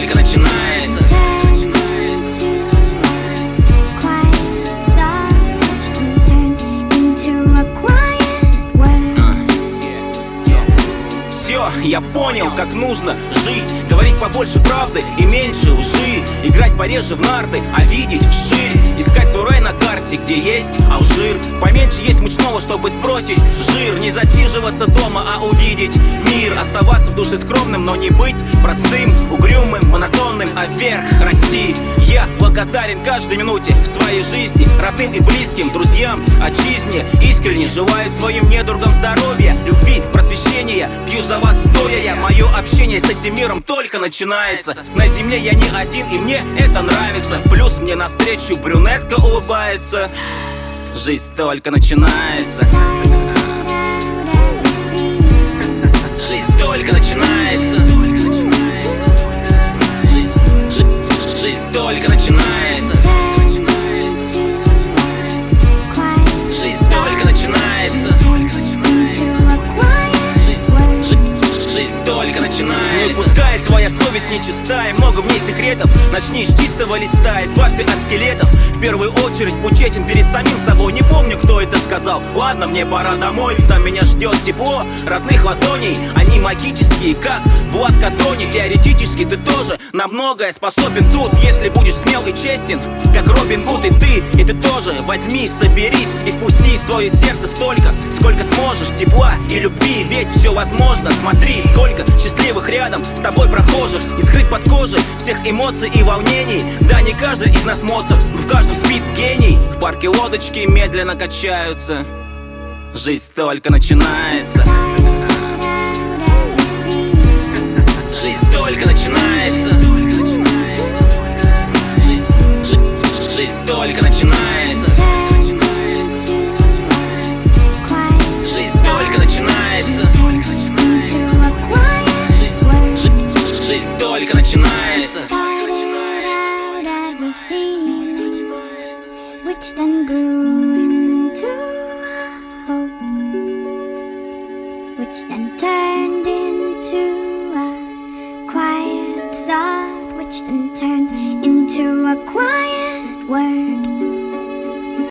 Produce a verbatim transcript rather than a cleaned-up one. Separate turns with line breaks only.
только начинается. Все, я понял, как нужно жить. Говорить побольше правды и меньше лжи. Играть пореже в нарды, а видеть вширь. Искать свой рай на карте, где есть алжир. Поменьше есть мучного, чтобы сбросить жир. Не засиживаться дома, а увидеть мир. Оставаться в душе скромным, но не быть простым, угрюмым, монотонным, а вверх расти. Я благодарен каждой минуте в своей жизни, родным и близким, друзьям, отчизне. Искренне желаю своим недругам здоровья, любви, просвещения. Пью за вас стоя я, мое общение с этим миром только начинается. На земле я не один, и мне это нравится. Плюс мне навстречу брюнетка улыбается. Жизнь только начинается. Жизнь только начинается. Жизнь, жизнь только начинается. Жизнь только начинается. Жизнь только начинается. Не пускай твоя совесть нечистая, много в ней секретов. Начни с чистого листа, избавься от скелетов. В первую очередь будь честен перед самим собой. Не помню, кто это сказал. Ладно, мне пора домой. Там меня ждет тепло родных ладоней. Они магические, как Влад Катони. Теоретически ты тоже на многое способен тут, если будешь смел и честен, как Робин Гуд. И ты, и ты тоже возьми, соберись и впусти в свое сердце столько, сколько сможешь тепла и любви. Ведь все возможно. Смотри, сколько счастливых рядом с тобой прохожих. И скрыть под кожей всех эмоций и волнений. Да, не каждый из нас Моцарт, но в каждом спит гений. В парке лодочки медленно качаются. Жизнь только начинается. Жизнь только начинается. Жизнь, жизнь только начинается. Жизнь только начинается. Жизнь, жизнь только начинается.
Which then grew into a hope, which then turned into a quiet thought, which then turned into a quiet word.